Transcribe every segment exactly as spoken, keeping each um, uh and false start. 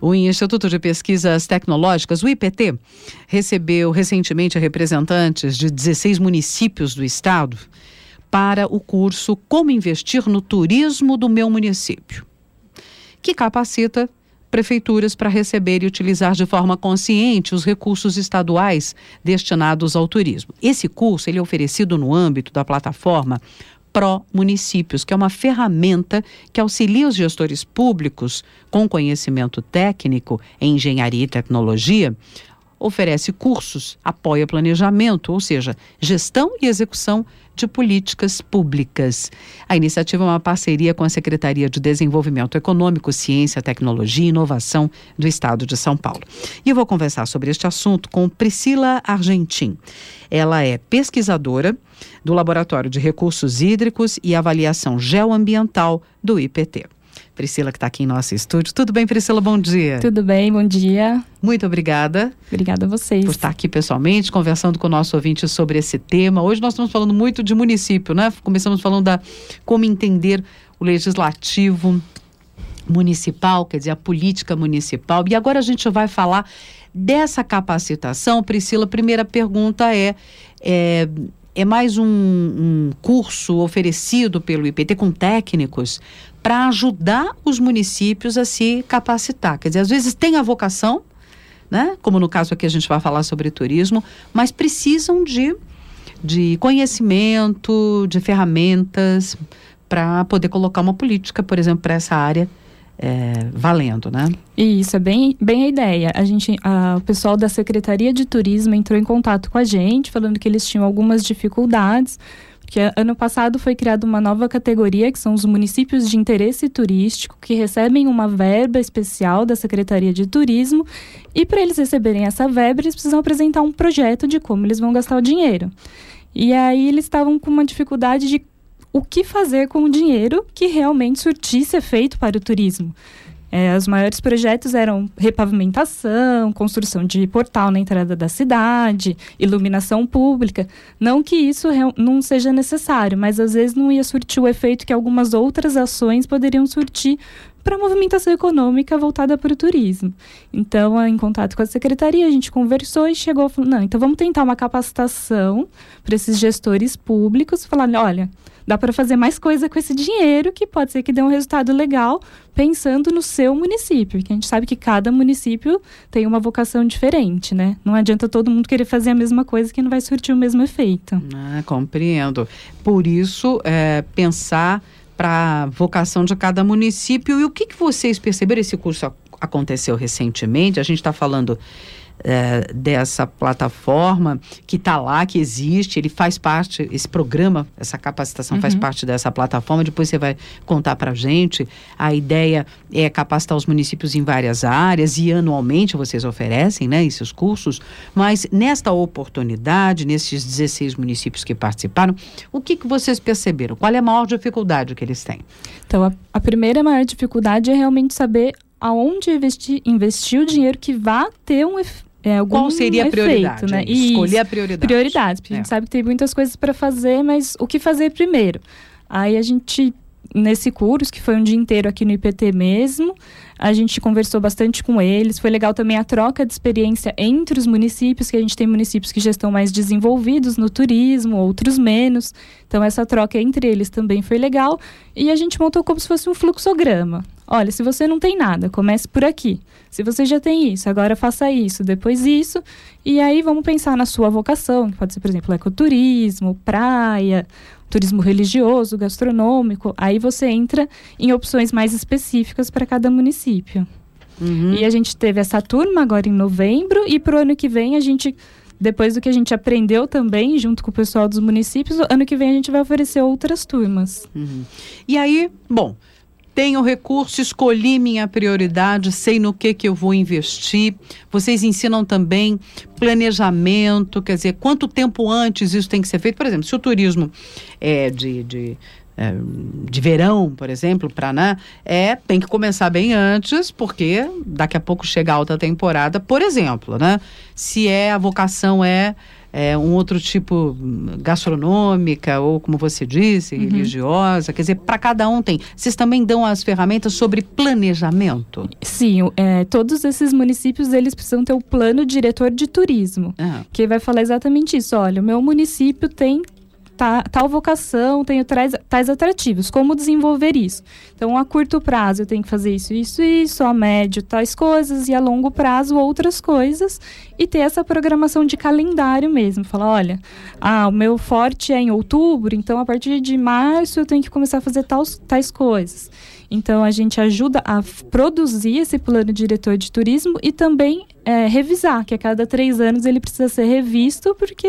O Instituto de Pesquisas Tecnológicas, o I P T, recebeu recentemente representantes de dezesseis municípios do estado para o curso Como Investir no Turismo do Meu Município, que capacita prefeituras para receber e utilizar de forma consciente os recursos estaduais destinados ao turismo. Esse curso ele é oferecido no âmbito da plataforma Pro Municípios, que é uma ferramenta que auxilia os gestores públicos com conhecimento técnico em engenharia e tecnologia, oferece cursos, apoia planejamento, ou seja, gestão e execução de políticas públicas. A iniciativa é uma parceria com a Secretaria de Desenvolvimento Econômico, Ciência, Tecnologia e Inovação do Estado de São Paulo. E eu vou conversar sobre este assunto com Priscila Argentim. Ela é pesquisadora do Laboratório de Recursos Hídricos e Avaliação Geoambiental do I P T. Priscila, que está aqui em nosso estúdio. Tudo bem, Priscila? Bom dia. Tudo bem, bom dia. Muito obrigada. Obrigada a vocês. Por estar aqui pessoalmente, conversando com o nosso ouvinte sobre esse tema. Hoje nós estamos falando muito de município, né? Começamos falando da como entender o legislativo municipal, quer dizer, a política municipal. E agora a gente vai falar dessa capacitação. Priscila, a primeira pergunta é... é É mais um, um curso oferecido pelo I P T com técnicos para ajudar os municípios a se capacitar. Quer dizer, às vezes tem a vocação, né? Como no caso aqui a gente vai falar sobre turismo, mas precisam de, de conhecimento, de ferramentas para poder colocar uma política, por exemplo, para essa área É, valendo, né? Isso, é bem, bem a ideia. A gente, a, o pessoal da Secretaria de Turismo entrou em contato com a gente, falando que eles tinham algumas dificuldades, porque ano passado foi criada uma nova categoria, que são os municípios de interesse turístico, que recebem uma verba especial da Secretaria de Turismo, e para eles receberem essa verba, eles precisam apresentar um projeto de como eles vão gastar o dinheiro. E aí eles estavam com uma dificuldade de o que fazer com o dinheiro que realmente surtisse efeito para o turismo. É, os maiores projetos eram repavimentação, construção de portal na entrada da cidade, iluminação pública. Não que isso não seja necessário, mas às vezes não ia surtir o efeito que algumas outras ações poderiam surtir para a movimentação econômica voltada para o turismo. Então, em contato com a secretaria, a gente conversou e chegou, falou, não, então vamos tentar uma capacitação para esses gestores públicos, falar, olha, dá para fazer mais coisa com esse dinheiro que pode ser que dê um resultado legal pensando no seu município, porque a gente sabe que cada município tem uma vocação diferente, né? Não adianta todo mundo querer fazer a mesma coisa que não vai surtir o mesmo efeito. Ah, compreendo. Por isso, é, pensar para a vocação de cada município. E o que, que vocês perceberam? Esse curso aconteceu recentemente, a gente está falando é, dessa plataforma que está lá, que existe, ele faz parte, esse programa, essa capacitação uhum. faz parte dessa plataforma, depois você vai contar para a gente. A ideia é capacitar os municípios em várias áreas e anualmente vocês oferecem, né, esses cursos, mas nesta oportunidade, nesses dezesseis municípios que participaram, o que, que vocês perceberam? Qual é a maior dificuldade que eles têm? Então, a, a primeira maior dificuldade é realmente saber aonde investir, investir o dinheiro que vá ter um efeito. É, Qual seria a efeito, prioridade? Né? Escolher a prioridade. Prioridades, porque é. a gente sabe que tem muitas coisas para fazer, mas o que fazer primeiro? Aí a gente, nesse curso, que foi um dia inteiro aqui no I P T mesmo, a gente conversou bastante com eles. Foi legal também a troca de experiência entre os municípios, que a gente tem municípios que já estão mais desenvolvidos no turismo, outros menos. Então, essa troca entre eles também foi legal. E a gente montou como se fosse um fluxograma. Olha, se você não tem nada, comece por aqui. Se você já tem isso, agora faça isso, depois isso. E aí vamos pensar na sua vocação, que pode ser, por exemplo, ecoturismo, praia, turismo religioso, gastronômico. Aí você entra em opções mais específicas para cada município. Uhum. E a gente teve essa turma agora em novembro, e para o ano que vem a gente, depois do que a gente aprendeu também, junto com o pessoal dos municípios, ano que vem a gente vai oferecer outras turmas. Uhum. E aí, bom... Tenho recurso, escolhi minha prioridade, sei no que que eu vou investir. Vocês ensinam também planejamento, quer dizer, quanto tempo antes isso tem que ser feito? Por exemplo, se o turismo é de, de, é, de verão, por exemplo, para, né, é, tem que começar bem antes, porque daqui a pouco chega a alta temporada, por exemplo, né? Se é, a vocação é... é, um outro tipo gastronômica, ou como você disse, uhum. religiosa, quer dizer, para cada um tem. Vocês também dão as ferramentas sobre planejamento? Sim, é, todos esses municípios, eles precisam ter o plano diretor de turismo, uhum. que vai falar exatamente isso. Olha, o meu município tem ta, tal vocação, tem tais, tais atrativos, como desenvolver isso? Então, a curto prazo eu tenho que fazer isso, isso, isso, a médio tais coisas, e a longo prazo outras coisas, e ter essa programação de calendário mesmo. Falar, olha, ah, o meu forte é em outubro, então a partir de março eu tenho que começar a fazer tais, tais coisas. Então, a gente ajuda a produzir esse plano diretor de turismo e também é, revisar, que a cada três anos ele precisa ser revisto, porque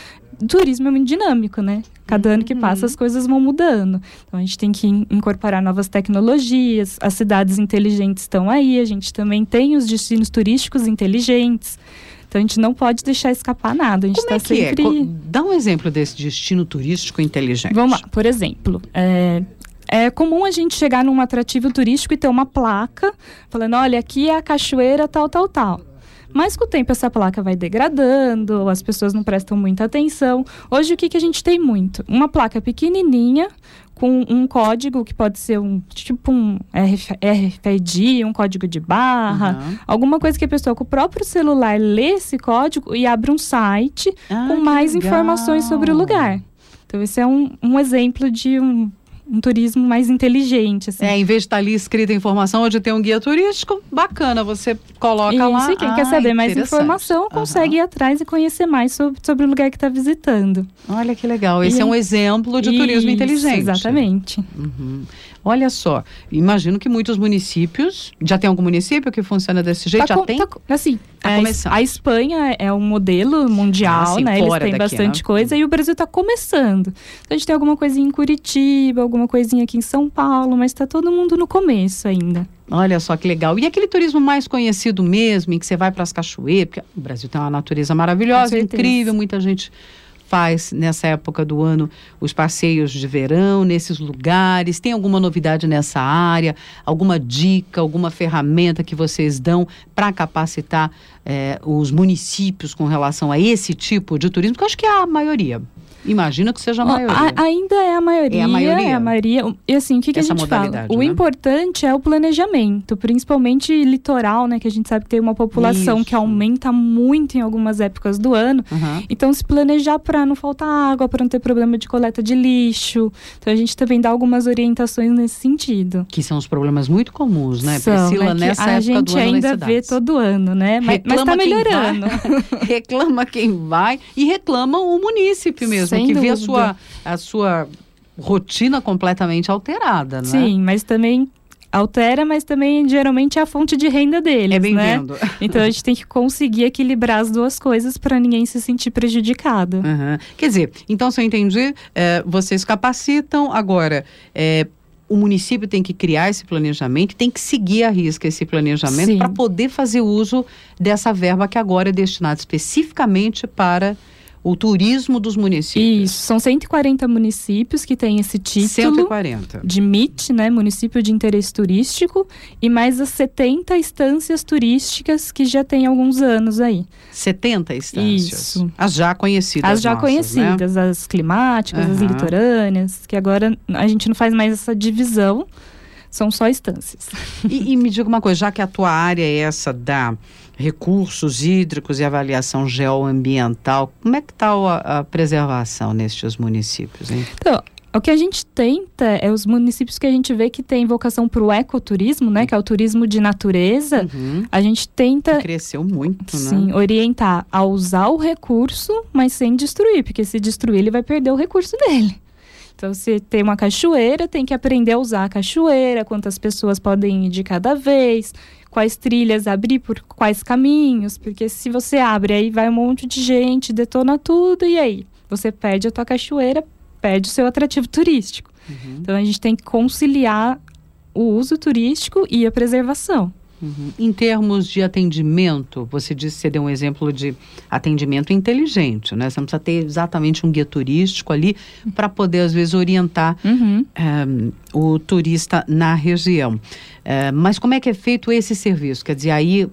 o turismo é muito dinâmico, né? Cada uhum. ano que passa as coisas vão mudando. Então, a gente tem que incorporar novas tecnologias, as cidades inteligentes estão aí, a gente também tem os destinos turísticos inteligentes. Então, a gente não pode deixar escapar nada. A gente Como é tá que sempre... é? Dá um exemplo desse destino turístico inteligente. Vamos lá, por exemplo... É... É comum a gente chegar num atrativo turístico e ter uma placa falando, olha, aqui é a cachoeira tal, tal, tal. Mas com o tempo essa placa vai degradando, as pessoas não prestam muita atenção. Hoje o que, que a gente tem muito? Uma placa pequenininha com um código que pode ser um tipo um R F I D, um código de barra, uhum. alguma coisa que a pessoa com o próprio celular lê esse código e abre um site ah, com mais legal. informações sobre o lugar. Então esse é um, um exemplo de um... um turismo mais inteligente, assim. É, em vez de estar ali escrita a informação, onde tem um guia turístico, bacana, você coloca Isso, lá. E quem ah, quer saber mais informação, consegue uhum. ir atrás e conhecer mais sobre, sobre o lugar que está visitando. Olha que legal, esse e, é um exemplo de isso, turismo inteligente. Exatamente. Uhum. Olha só, imagino que muitos municípios, já tem algum município que funciona desse jeito? Tá já com, tem? Tá, assim, tá a, começando. A Espanha é um modelo mundial, ah, sim, né? Eles têm daqui, bastante né? coisa e o Brasil está começando. Então, a gente tem alguma coisinha em Curitiba, alguma coisinha aqui em São Paulo, mas está todo mundo no começo ainda. Olha só que legal. E aquele turismo mais conhecido mesmo, em que você vai para as cachoeiras, porque o Brasil tem uma natureza maravilhosa, incrível, muita gente faz nessa época do ano os passeios de verão nesses lugares. Tem alguma novidade nessa área? Alguma dica, alguma ferramenta que vocês dão para capacitar eh, os municípios com relação a esse tipo de turismo? Porque eu acho que é a maioria. Imagino que seja a maioria. A, ainda é a maioria. É a maioria. É a maioria. E assim, o que, que a gente fala? O né? importante é o planejamento, principalmente litoral, né? Que a gente sabe que tem uma população Isso. que aumenta muito em algumas épocas do ano. Uhum. Então, se planejar para não faltar água, para não ter problema de coleta de lixo. Então, a gente também dá algumas orientações nesse sentido. Que são os problemas muito comuns, né, são, Priscila, né? nessa a época gente do ano ainda vê todo ano, né? Mas, mas tá melhorando. Reclama quem vai e reclama o município mesmo. Sem que dúvida. vê a sua, a sua rotina completamente alterada, né? Sim, mas também altera, mas também geralmente é a fonte de renda deles, é bem-vindo. Né? Então a gente tem que conseguir equilibrar as duas coisas para ninguém se sentir prejudicado. Uhum. Quer dizer, então se eu entendi, é, vocês capacitam agora... É, o município tem que criar esse planejamento, tem que seguir à risca esse planejamento para poder fazer uso dessa verba que agora é destinada especificamente para o turismo dos municípios. Isso, são cento e quarenta municípios que têm esse título cento e quarenta. De M I T, né, Município de Interesse Turístico, e mais as setenta estâncias turísticas que já tem alguns anos aí. setenta estâncias? Isso. As já conhecidas As já nossas, conhecidas, né? As climáticas, uhum. as litorâneas, que agora a gente não faz mais essa divisão, são só estâncias. E, e me diga uma coisa, já que a tua área é essa da recursos hídricos e avaliação geoambiental, como é que está a, a preservação nestes municípios, hein? Então, o que a gente tenta é os municípios que a gente vê que tem vocação para o ecoturismo, né, que é o turismo de natureza, uhum. a gente tenta... Cresceu muito, né? Sim, orientar a usar o recurso, mas sem destruir, porque se destruir ele vai perder o recurso dele. Então, se tem uma cachoeira, tem que aprender a usar a cachoeira, quantas pessoas podem ir de cada vez, quais trilhas abrir por quais caminhos, porque se você abre, aí vai um monte de gente, detona tudo, e aí? Você perde a tua cachoeira, perde o seu atrativo turístico. Uhum. Então, a gente tem que conciliar o uso turístico e a preservação. Uhum. Em termos de atendimento, você disse que você deu um exemplo de atendimento inteligente, né? Você não precisa ter exatamente um guia turístico ali para poder, às vezes, orientar uhum. um, o turista na região. Uh, mas como é que é feito esse serviço? Quer dizer, aí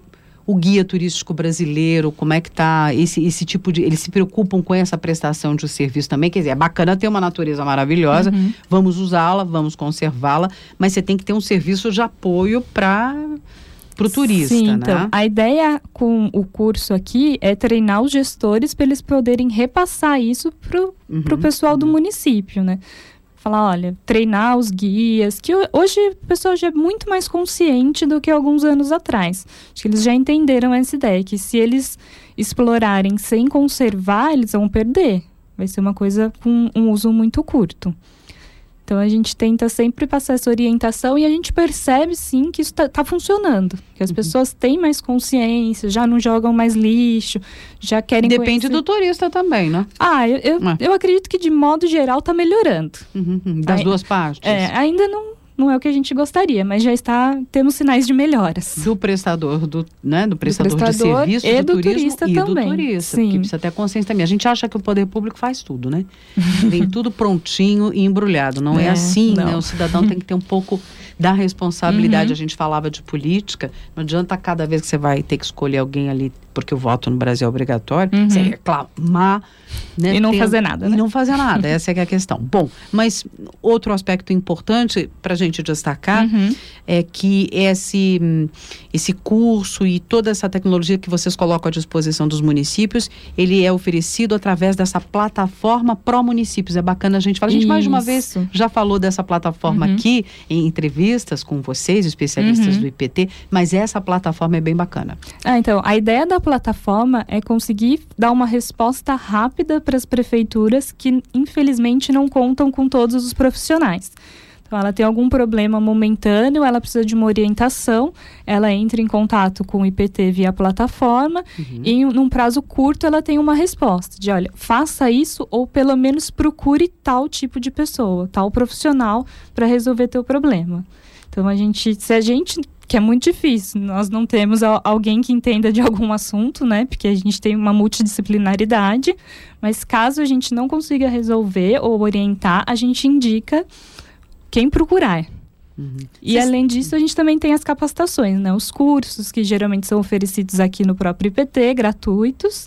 o guia turístico brasileiro, como é que está esse, esse tipo de... Eles se preocupam com essa prestação de serviço também, quer dizer, é bacana ter uma natureza maravilhosa, uhum. vamos usá-la, vamos conservá-la, mas você tem que ter um serviço de apoio para o turista, Sim, né? Então, a ideia com o curso aqui é treinar os gestores para eles poderem repassar isso para o uhum, pessoal uhum. do município, né? Falar, olha, treinar os guias, que hoje o pessoal já é muito mais consciente do que alguns anos atrás. Acho que eles já entenderam essa ideia, que se eles explorarem sem conservar, eles vão perder. Vai ser uma coisa com um uso muito curto. Então, a gente tenta sempre passar essa orientação e a gente percebe, sim, que isso está tá funcionando. Que as uhum. pessoas têm mais consciência, já não jogam mais lixo, já querem Depende conhecer... do turista também, né? Ah, eu, eu, é. eu acredito que, de modo geral, está melhorando. Uhum. Das Aí, duas partes? É, ainda não... Não é o que a gente gostaria, mas já está, temos sinais de melhoras. Do prestador, do, né, do prestador, do prestador de serviço, e do, do turismo turista e também. do turista. Sim. Porque precisa ter a consciência também. A gente acha que o poder público faz tudo, né? Vem tudo prontinho e embrulhado. Não é, é assim, não. né? O cidadão tem que ter um pouco da responsabilidade. Uhum. A gente falava de política. Não adianta cada vez que você vai ter que escolher alguém ali, porque o voto no Brasil é obrigatório, uhum. você reclamar, né? E não Tem, fazer nada, né? E não fazer nada, essa é que é a questão. Bom, mas outro aspecto importante para a gente destacar uhum. é que esse, esse curso e toda essa tecnologia que vocês colocam à disposição dos municípios, ele é oferecido através dessa plataforma pró-municípios. É bacana a gente falar. A gente Isso. mais de uma vez já falou dessa plataforma uhum. aqui, em entrevistas com vocês, especialistas uhum. do I P T, mas essa plataforma é bem bacana. Ah, então, a ideia da plataforma é conseguir dar uma resposta rápida para as prefeituras que, infelizmente, não contam com todos os profissionais. Então, ela tem algum problema momentâneo, ela precisa de uma orientação, ela entra em contato com o I P T via plataforma uhum. e, em, num prazo curto, ela tem uma resposta de, olha, faça isso ou, pelo menos, procure tal tipo de pessoa, tal profissional para resolver teu problema. Então, a gente, se a gente... que é muito difícil, nós não temos alguém que entenda de algum assunto, né, porque a gente tem uma multidisciplinaridade, mas caso a gente não consiga resolver ou orientar, a gente indica quem procurar. Uhum. E Cês... além disso, a gente também tem as capacitações, né, os cursos que geralmente são oferecidos aqui no próprio I P T, gratuitos,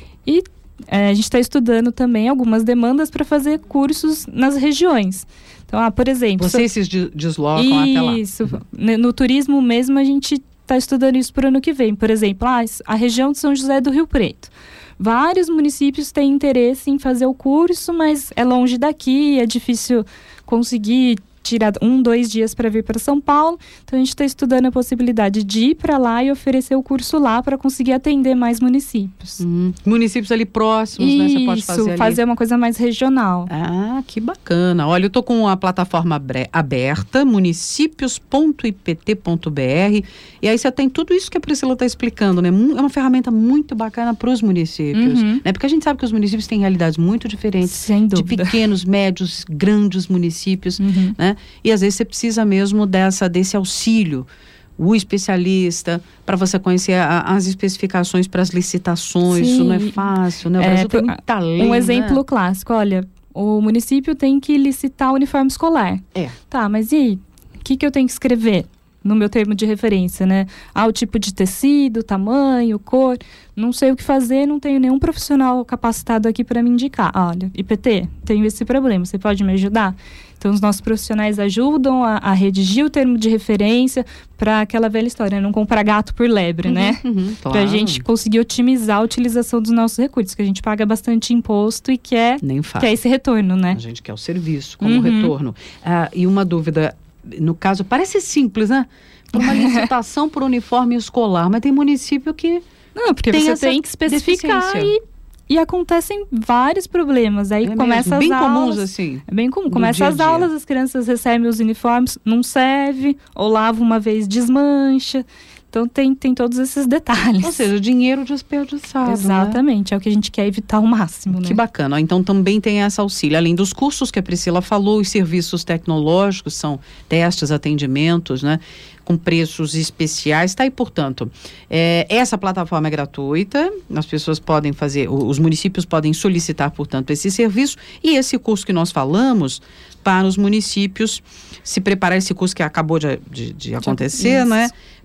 e é, a gente está estudando também algumas demandas para fazer cursos nas regiões. Então, ah, por exemplo... Vocês se deslocam isso, até lá. Isso. Uhum. No turismo mesmo, a gente está estudando isso para o ano que vem. Por exemplo, ah, a região de São José do Rio Preto. Vários municípios têm interesse em fazer o curso, mas é longe daqui, é difícil conseguir tirar um, dois dias para vir para São Paulo. Então, a gente está estudando a possibilidade de ir para lá e oferecer o curso lá para conseguir atender mais municípios. Uhum. Municípios ali próximos, Isso, né? Você pode fazer ali. fazer uma coisa mais regional. Ah, que bacana. Olha, eu estou com a plataforma aberta, municípios ponto i p t ponto b r, e aí você tem tudo isso que a Priscila está explicando, né? É uma ferramenta muito bacana para os municípios, uhum. né? Porque a gente sabe que os municípios têm realidades muito diferentes. Sem dúvida. De pequenos, médios, grandes municípios, uhum. né? E às vezes você precisa mesmo dessa, desse auxílio, o especialista, para você conhecer a, as especificações para as licitações. Sim. Isso não é fácil, né? O é, Brasil tem muita lei, um exemplo né? clássico, olha, o município tem que licitar o uniforme escolar. É. Tá, mas e aí? O que, que eu tenho que escrever no meu termo de referência, né? Ah, o tipo de tecido, tamanho, cor. Não sei o que fazer, não tenho nenhum profissional capacitado aqui para me indicar. Ah, olha, I P T, tenho esse problema, você pode me ajudar? Então, os nossos profissionais ajudam a, a redigir o termo de referência para aquela velha história, não comprar gato por lebre, uhum, né? Uhum, claro. Para a gente conseguir otimizar a utilização dos nossos recursos, que a gente paga bastante imposto e quer, quer esse retorno, né? A gente quer o serviço como uhum. retorno. Ah, e uma dúvida, no caso, parece simples, né? Uma licitação por uniforme escolar, mas tem município que não, porque tem você tem que especificar e, e acontecem vários problemas. Aí é começa mesmo? as bem aulas. comuns, assim. É bem comum. Começa as aulas, as crianças recebem os uniformes, não serve, ou lava uma vez, desmancha. Então tem, tem todos esses detalhes. Ou seja, dinheiro desperdiçado. Exatamente, né? É o que a gente quer evitar ao máximo, né? Que bacana. Então também tem essa auxílio. Além dos cursos que a Priscila falou, os serviços tecnológicos, são testes, atendimentos, né? Com preços especiais, tá aí, portanto, é, essa plataforma é gratuita, as pessoas podem fazer, os municípios podem solicitar, portanto, esse serviço, e esse curso que nós falamos, para os municípios se preparar, esse curso que acabou de, de, de acontecer, Isso. né?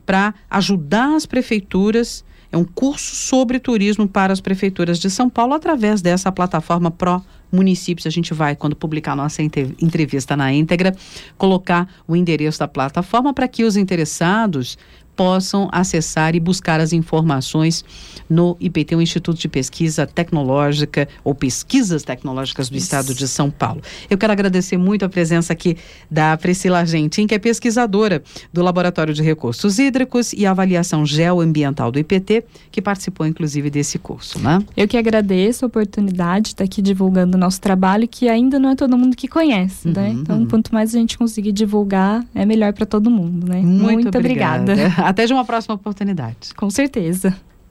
para ajudar as prefeituras. É um curso sobre turismo para as prefeituras de São Paulo através dessa plataforma Pro Municípios. A gente vai, quando publicar nossa entrevista na íntegra, colocar o endereço da plataforma para que os interessados possam acessar e buscar as informações no I P T, o Instituto de Pesquisa Tecnológica ou Pesquisas Tecnológicas do Isso. Estado de São Paulo. Eu quero agradecer muito a presença aqui da Priscila Argentin, que é pesquisadora do Laboratório de Recursos Hídricos e Avaliação Geoambiental do I P T, que participou inclusive desse curso, né? Eu que agradeço a oportunidade de estar aqui divulgando o nosso trabalho, que ainda não é todo mundo que conhece, uhum, né? Então, uhum. quanto mais a gente conseguir divulgar, é melhor para todo mundo, né? Muito, muito obrigada. obrigada. Até de uma próxima oportunidade. Com certeza.